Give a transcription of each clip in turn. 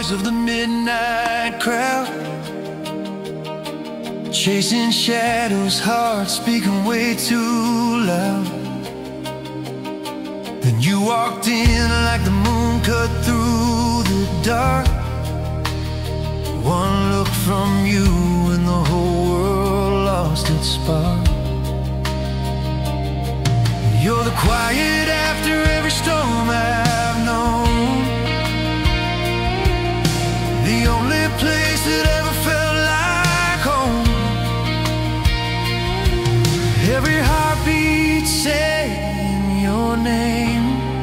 noise of the midnight crowd, chasing shadows, hearts speaking way too loud. Then you walked in like the moon cut through the dark. One look from you and the whole world lost its spark. You're the quiet after every storm I've known, the only place that ever felt like home. Every heartbeat saying your name,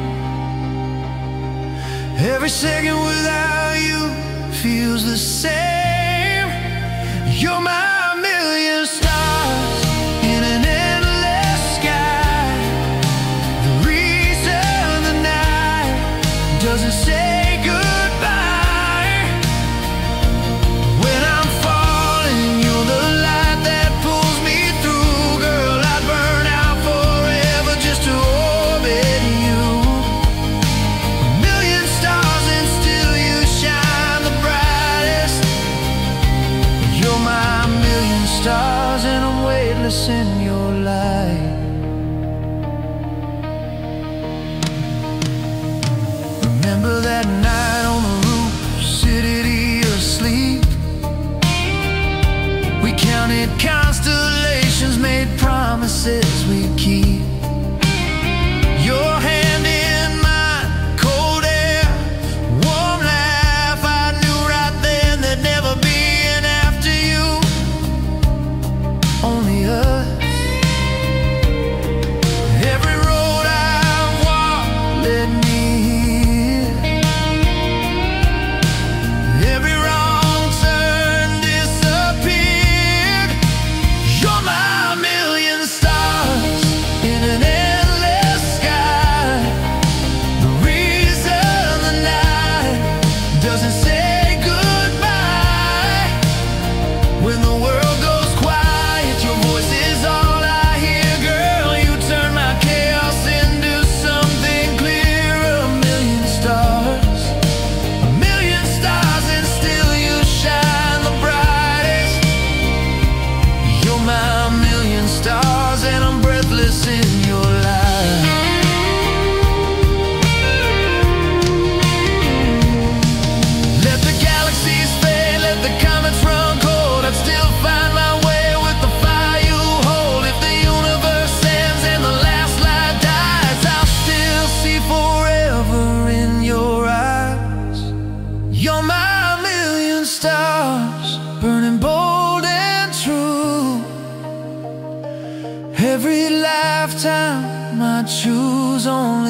every second without you feels the same. You're my million stars in an endless sky, the reason the night doesn't say goodbye. When I'm falling, you're the light that pulls me through. Girl, I'd burn out forever just to orbit you. A million stars and still you shine the brightest. You're my million stars and I'm weightless in your light. Remember that night on the roof, city asleep. We counted constellations, made promises we'd keep. Your hand in mine, cold air, warm laugh. I knew right then there'd never be an after you, only us. Every road I've walked led me here, every wrong turn disappeared. You're my million stars in an endless sky, the reason the night doesn't say goodbye. When the world goes quiet, your voice is all I hear. Girl, you turn my chaos into something clear. A million stars, a million stars, and still you shine the brightest. You're my million stars and I'm breathless in your light. Let the galaxies fade, let the comets run cold, I'd still find my way with the fire you hold. If the universe ends and the last light dies, I'll still see forever in your eyes. You're my million stars, burning bold and true. Every lifetime I choose only